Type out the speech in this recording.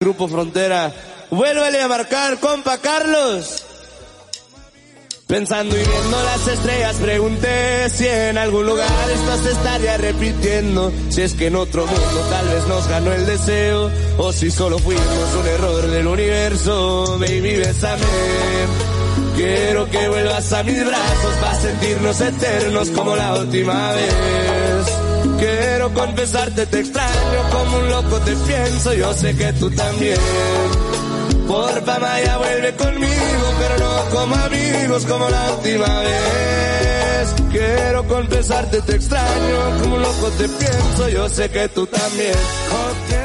Grupo Frontera. Vuélvele a marcar, compa Carlos. Pensando y viendo las estrellas pregunté si en algún lugar esto se estaría repitiendo. Si es que en otro mundo tal vez nos ganó el deseo, o si solo fuimos un error del universo. Baby, bésame. Quiero que vuelvas a mis brazos para sentirnos eternos como la última vez. Quiero confesarte, te extraño como un loco te pienso, yo sé que tú también. Porfa, Maya, vuelve conmigo, pero no como amigos como la última vez. Quiero confesarte, te extraño como un loco te pienso, yo sé que tú también. Okay.